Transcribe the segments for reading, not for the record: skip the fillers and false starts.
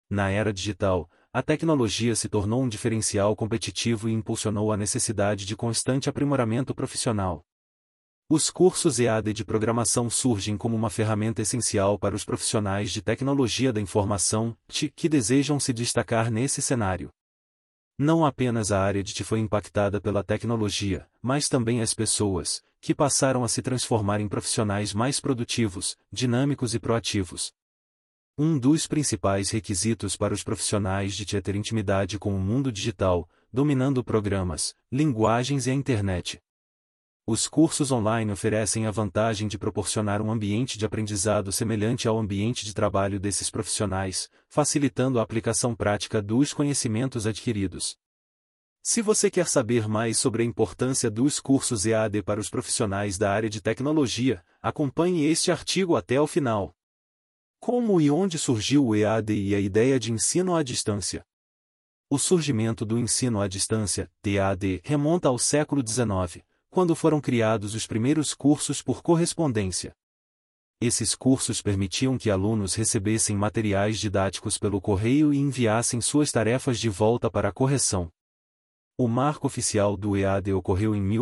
Na era digital, a tecnologia se tornou um diferencial competitivo e impulsionou a necessidade de constante aprimoramento profissional. Os cursos EAD de programação surgem como uma ferramenta essencial para os profissionais de tecnologia da informação, que desejam se destacar nesse cenário. Não apenas a área de TI foi impactada pela tecnologia, mas também as pessoas, que passaram a se transformar em profissionais mais produtivos, dinâmicos e proativos. Um dos principais requisitos para os profissionais de TI é ter intimidade com o mundo digital, dominando programas, linguagens e a internet. Os cursos online oferecem a vantagem de proporcionar um ambiente de aprendizado semelhante ao ambiente de trabalho desses profissionais, facilitando a aplicação prática dos conhecimentos adquiridos. Se você quer saber mais sobre a importância dos cursos EAD para os profissionais da área de tecnologia, acompanhe este artigo até o final. Como e onde surgiu o EAD e a ideia de ensino à distância? O surgimento do ensino à distância, EAD, remonta ao século XIX, quando foram criados os primeiros cursos por correspondência. Esses cursos permitiam que alunos recebessem materiais didáticos pelo correio e enviassem suas tarefas de volta para a correção. O marco oficial do EAD ocorreu em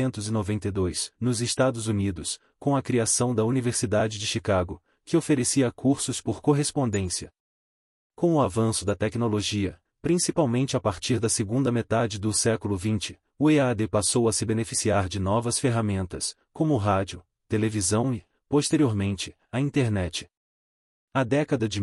1892, nos Estados Unidos, com a criação da Universidade de Chicago, que oferecia cursos por correspondência. Com o avanço da tecnologia, principalmente a partir da segunda metade do século XX, o EAD passou a se beneficiar de novas ferramentas, como rádio, televisão e, posteriormente, a internet. A década de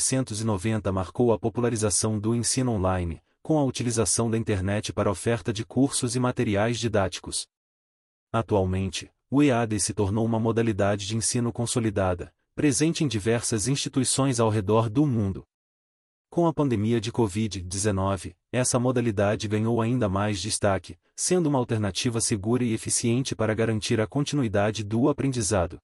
1990 marcou a popularização do ensino online, com a utilização da internet para a oferta de cursos e materiais didáticos. Atualmente, o EAD se tornou uma modalidade de ensino consolidada, presente em diversas instituições ao redor do mundo. Com a pandemia de Covid-19, essa modalidade ganhou ainda mais destaque, sendo uma alternativa segura e eficiente para garantir a continuidade do aprendizado.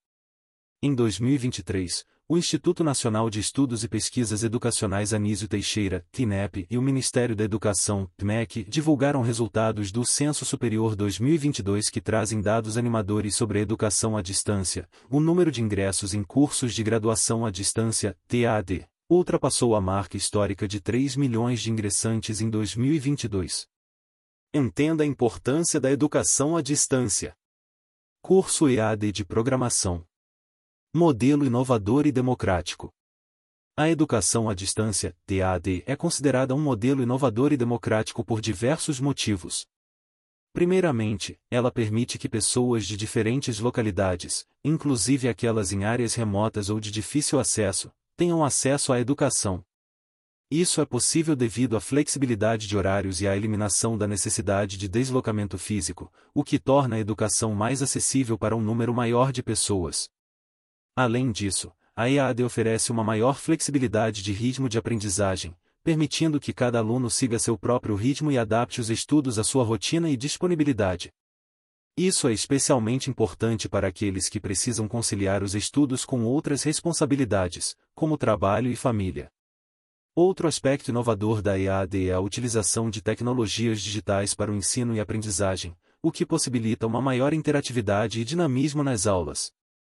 Em 2023, o Instituto Nacional de Estudos e Pesquisas Educacionais Anísio Teixeira, INEP, e o Ministério da Educação, MEC, divulgaram resultados do Censo Superior 2022 que trazem dados animadores sobre a educação à distância. O número de ingressos em cursos de graduação à distância, EAD, ultrapassou a marca histórica de 3 milhões de ingressantes em 2022. Entenda a importância da educação à distância. Curso EAD de Programação. Modelo inovador e democrático. A educação à distância, EAD, é considerada um modelo inovador e democrático por diversos motivos. Primeiramente, ela permite que pessoas de diferentes localidades, inclusive aquelas em áreas remotas ou de difícil acesso, tenham acesso à educação. Isso é possível devido à flexibilidade de horários e à eliminação da necessidade de deslocamento físico, o que torna a educação mais acessível para um número maior de pessoas. Além disso, a EAD oferece uma maior flexibilidade de ritmo de aprendizagem, permitindo que cada aluno siga seu próprio ritmo e adapte os estudos à sua rotina e disponibilidade. Isso é especialmente importante para aqueles que precisam conciliar os estudos com outras responsabilidades, como trabalho e família. Outro aspecto inovador da EAD é a utilização de tecnologias digitais para o ensino e aprendizagem, o que possibilita uma maior interatividade e dinamismo nas aulas.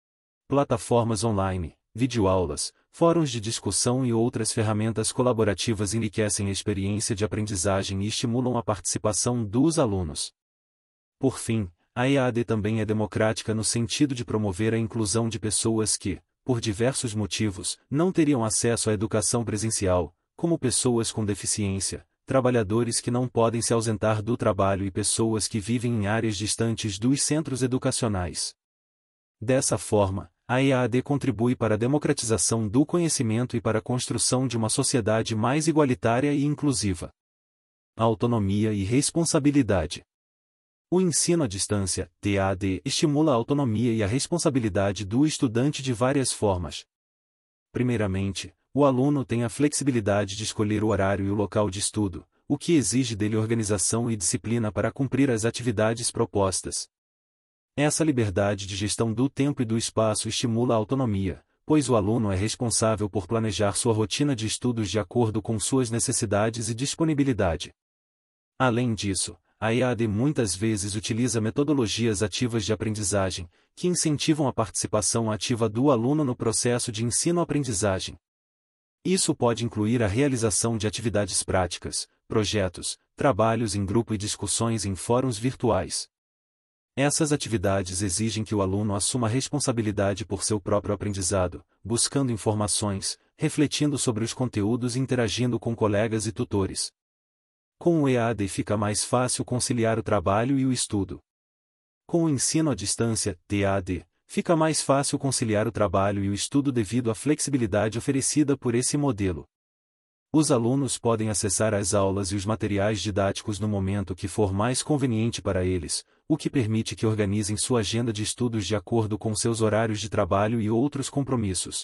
Plataformas online, videoaulas, fóruns de discussão e outras ferramentas colaborativas enriquecem a experiência de aprendizagem e estimulam a participação dos alunos. Por fim, a EAD também é democrática no sentido de promover a inclusão de pessoas que, por diversos motivos, não teriam acesso à educação presencial, como pessoas com deficiência, trabalhadores que não podem se ausentar do trabalho e pessoas que vivem em áreas distantes dos centros educacionais. Dessa forma, a EAD contribui para a democratização do conhecimento e para a construção de uma sociedade mais igualitária e inclusiva. Autonomia e responsabilidade. O ensino à distância, EAD, estimula a autonomia e a responsabilidade do estudante de várias formas. Primeiramente, o aluno tem a flexibilidade de escolher o horário e o local de estudo, o que exige dele organização e disciplina para cumprir as atividades propostas. Essa liberdade de gestão do tempo e do espaço estimula a autonomia, pois o aluno é responsável por planejar sua rotina de estudos de acordo com suas necessidades e disponibilidade. Além disso, a EAD muitas vezes utiliza metodologias ativas de aprendizagem, que incentivam a participação ativa do aluno no processo de ensino-aprendizagem. Isso pode incluir a realização de atividades práticas, projetos, trabalhos em grupo e discussões em fóruns virtuais. Essas atividades exigem que o aluno assuma responsabilidade por seu próprio aprendizado, buscando informações, refletindo sobre os conteúdos e interagindo com colegas e tutores. Com o EAD fica mais fácil conciliar o trabalho e o estudo. Com o ensino à distância, EAD, fica mais fácil conciliar o trabalho e o estudo devido à flexibilidade oferecida por esse modelo. Os alunos podem acessar as aulas e os materiais didáticos no momento que for mais conveniente para eles, o que permite que organizem sua agenda de estudos de acordo com seus horários de trabalho e outros compromissos.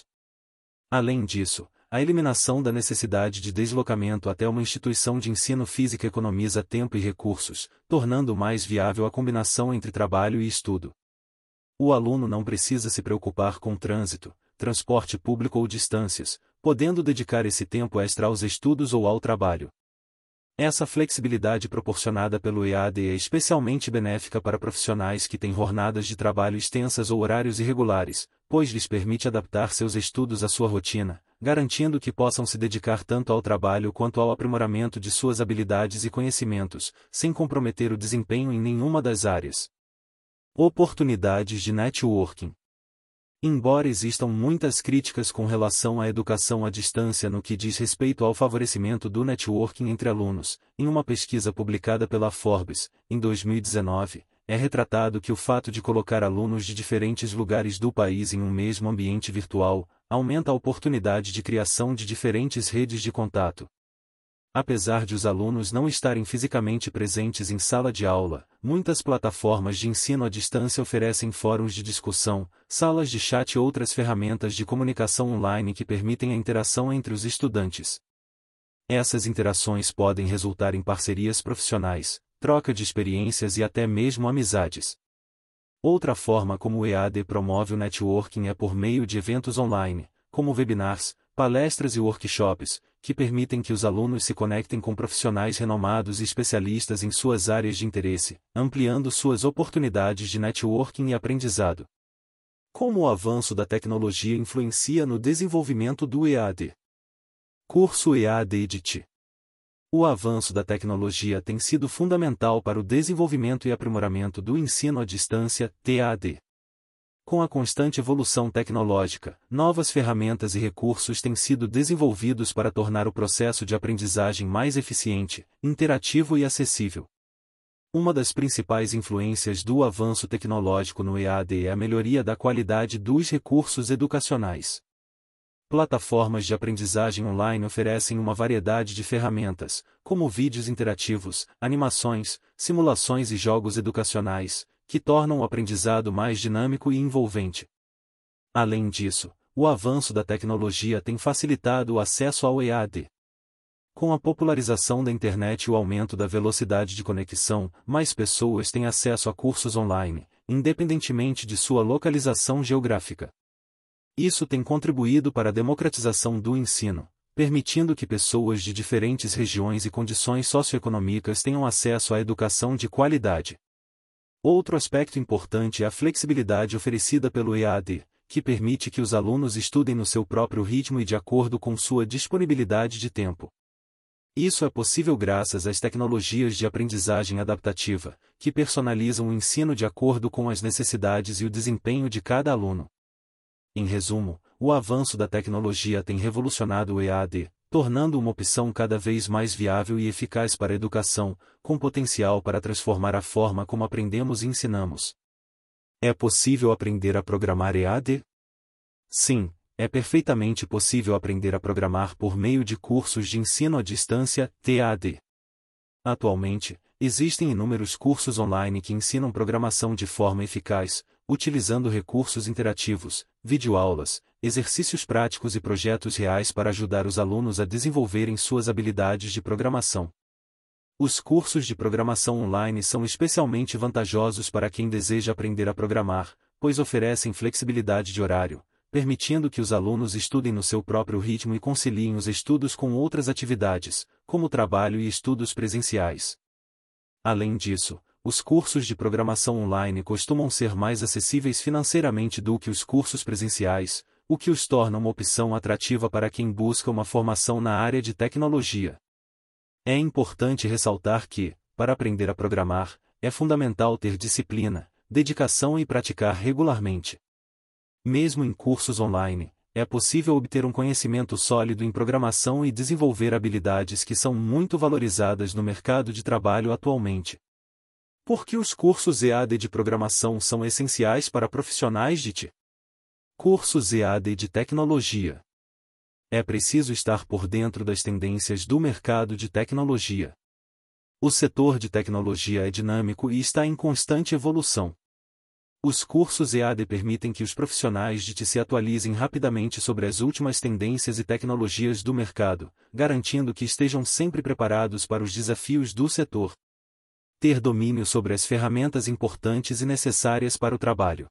Além disso, a eliminação da necessidade de deslocamento até uma instituição de ensino física economiza tempo e recursos, tornando mais viável a combinação entre trabalho e estudo. O aluno não precisa se preocupar com trânsito, transporte público ou distâncias, podendo dedicar esse tempo extra aos estudos ou ao trabalho. Essa flexibilidade proporcionada pelo EAD é especialmente benéfica para profissionais que têm jornadas de trabalho extensas ou horários irregulares, pois lhes permite adaptar seus estudos à sua rotina, garantindo que possam se dedicar tanto ao trabalho quanto ao aprimoramento de suas habilidades e conhecimentos, sem comprometer o desempenho em nenhuma das áreas. Oportunidades de networking. Embora existam muitas críticas com relação à educação à distância no que diz respeito ao favorecimento do networking entre alunos, em uma pesquisa publicada pela Forbes, em 2019, é retratado que o fato de colocar alunos de diferentes lugares do país em um mesmo ambiente virtual, aumenta a oportunidade de criação de diferentes redes de contato. Apesar de os alunos não estarem fisicamente presentes em sala de aula, muitas plataformas de ensino à distância oferecem fóruns de discussão, salas de chat e outras ferramentas de comunicação online que permitem a interação entre os estudantes. Essas interações podem resultar em parcerias profissionais, troca de experiências e até mesmo amizades. Outra forma como o EAD promove o networking é por meio de eventos online, como webinars, palestras e workshops, que permitem que os alunos se conectem com profissionais renomados e especialistas em suas áreas de interesse, ampliando suas oportunidades de networking e aprendizado. Como o avanço da tecnologia influencia no desenvolvimento do EAD? Curso EAD Edit. O avanço da tecnologia tem sido fundamental para o desenvolvimento e aprimoramento do ensino à distância, EAD. Com a constante evolução tecnológica, novas ferramentas e recursos têm sido desenvolvidos para tornar o processo de aprendizagem mais eficiente, interativo e acessível. Uma das principais influências do avanço tecnológico no EAD é a melhoria da qualidade dos recursos educacionais. Plataformas de aprendizagem online oferecem uma variedade de ferramentas, como vídeos interativos, animações, simulações e jogos educacionais, que tornam o aprendizado mais dinâmico e envolvente. Além disso, o avanço da tecnologia tem facilitado o acesso ao EAD. Com a popularização da internet e o aumento da velocidade de conexão, mais pessoas têm acesso a cursos online, independentemente de sua localização geográfica. Isso tem contribuído para a democratização do ensino, permitindo que pessoas de diferentes regiões e condições socioeconômicas tenham acesso à educação de qualidade. Outro aspecto importante é a flexibilidade oferecida pelo EAD, que permite que os alunos estudem no seu próprio ritmo e de acordo com sua disponibilidade de tempo. Isso é possível graças às tecnologias de aprendizagem adaptativa, que personalizam o ensino de acordo com as necessidades e o desempenho de cada aluno. Em resumo, o avanço da tecnologia tem revolucionado o EAD, tornando uma opção cada vez mais viável e eficaz para a educação, com potencial para transformar a forma como aprendemos e ensinamos. É possível aprender a programar EAD? Sim, é perfeitamente possível aprender a programar por meio de cursos de ensino à distância, EAD. Atualmente, existem inúmeros cursos online que ensinam programação de forma eficaz, utilizando recursos interativos, videoaulas, exercícios práticos e projetos reais para ajudar os alunos a desenvolverem suas habilidades de programação. Os cursos de programação online são especialmente vantajosos para quem deseja aprender a programar, pois oferecem flexibilidade de horário, permitindo que os alunos estudem no seu próprio ritmo e conciliem os estudos com outras atividades, como trabalho e estudos presenciais. Além disso, os cursos de programação online costumam ser mais acessíveis financeiramente do que os cursos presenciais, o que os torna uma opção atrativa para quem busca uma formação na área de tecnologia. É importante ressaltar que, para aprender a programar, é fundamental ter disciplina, dedicação e praticar regularmente. Mesmo em cursos online, é possível obter um conhecimento sólido em programação e desenvolver habilidades que são muito valorizadas no mercado de trabalho atualmente. Por que os cursos EAD de programação são essenciais para profissionais de TI? Cursos EAD de tecnologia. É preciso estar por dentro das tendências do mercado de tecnologia. O setor de tecnologia é dinâmico e está em constante evolução. Os cursos EAD permitem que os profissionais de TI se atualizem rapidamente sobre as últimas tendências e tecnologias do mercado, garantindo que estejam sempre preparados para os desafios do setor. Ter domínio sobre as ferramentas importantes e necessárias para o trabalho.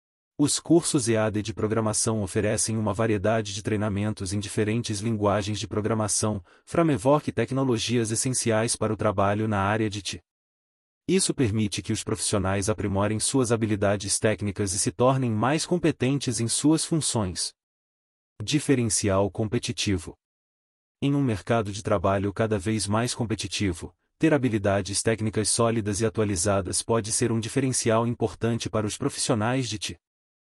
Os cursos EAD de programação oferecem uma variedade de treinamentos em diferentes linguagens de programação, framework e tecnologias essenciais para o trabalho na área de TI. Isso permite que os profissionais aprimorem suas habilidades técnicas e se tornem mais competentes em suas funções. Diferencial competitivo. Em um mercado de trabalho cada vez mais competitivo, ter habilidades técnicas sólidas e atualizadas pode ser um diferencial importante para os profissionais de TI.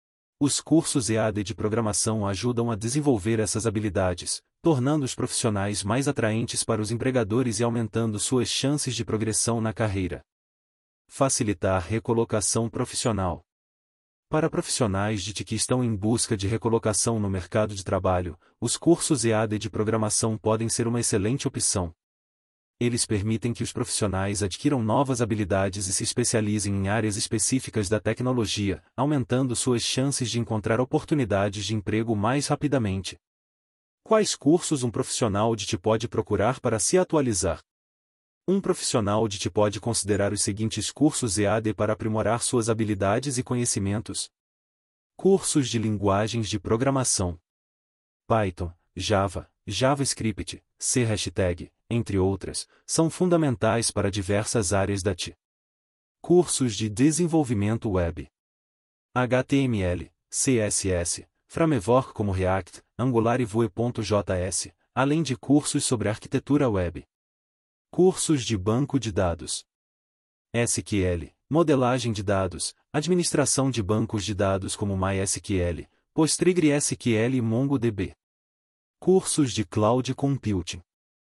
Os cursos EAD de programação ajudam a desenvolver essas habilidades, tornando os profissionais mais atraentes para os empregadores e aumentando suas chances de progressão na carreira. Facilitar recolocação profissional. Para profissionais de TI que estão em busca de recolocação no mercado de trabalho, os cursos EAD de programação podem ser uma excelente opção. Eles permitem que os profissionais adquiram novas habilidades e se especializem em áreas específicas da tecnologia, aumentando suas chances de encontrar oportunidades de emprego mais rapidamente. Quais cursos um profissional de TI pode procurar para se atualizar? Um profissional de TI pode considerar os seguintes cursos EAD para aprimorar suas habilidades e conhecimentos. Cursos de linguagens de programação. Python, Java, JavaScript, C#, entre outras, são fundamentais para diversas áreas da TI. Cursos de desenvolvimento web. HTML, CSS, framework como React, Angular e Vue.js, além de cursos sobre arquitetura web. Cursos de banco de dados. SQL, modelagem de dados, administração de bancos de dados como MySQL, PostgreSQL e MongoDB. Cursos de Cloud Computing.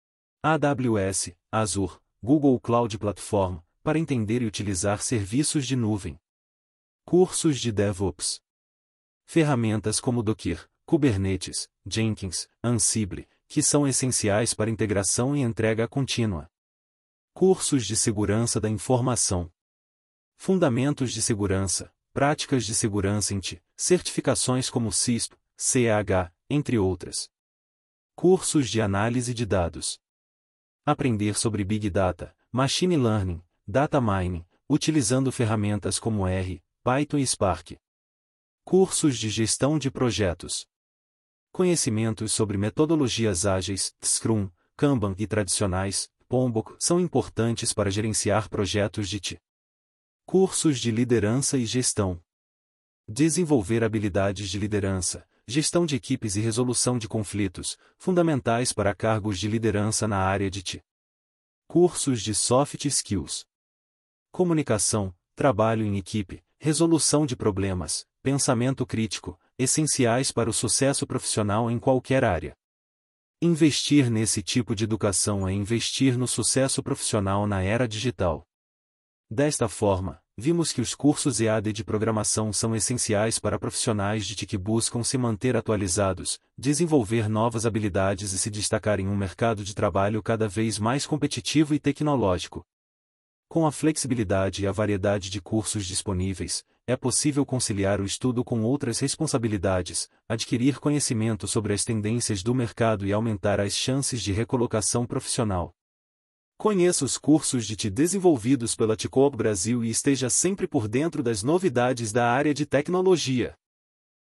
AWS, Azure, Google Cloud Platform, para entender e utilizar serviços de nuvem. Cursos de DevOps. Ferramentas como Docker, Kubernetes, Jenkins, Ansible, que são essenciais para integração e entrega contínua. Cursos de segurança da informação. Fundamentos de segurança, práticas de segurança em TI, certificações como CISP, CAH, entre outras. Cursos de análise de dados. Aprender sobre Big Data, Machine Learning, Data Mining, utilizando ferramentas como R, Python e Spark. Cursos de gestão de projetos. Conhecimentos sobre metodologias ágeis, Scrum, Kanban e tradicionais, Pomboc, são importantes para gerenciar projetos de TI. Cursos de liderança e gestão. Desenvolver habilidades de liderança, gestão de equipes e resolução de conflitos, fundamentais para cargos de liderança na área de TI. Cursos de soft skills. Comunicação, trabalho em equipe, resolução de problemas, pensamento crítico, essenciais para o sucesso profissional em qualquer área. Investir nesse tipo de educação é investir no sucesso profissional na era digital. Desta forma, vimos que os cursos EAD de programação são essenciais para profissionais de TI que buscam se manter atualizados, desenvolver novas habilidades e se destacar em um mercado de trabalho cada vez mais competitivo e tecnológico. Com a flexibilidade e a variedade de cursos disponíveis, é possível conciliar o estudo com outras responsabilidades, adquirir conhecimento sobre as tendências do mercado e aumentar as chances de recolocação profissional. Conheça os cursos de TI desenvolvidos pela TICOP Brasil e esteja sempre por dentro das novidades da área de tecnologia.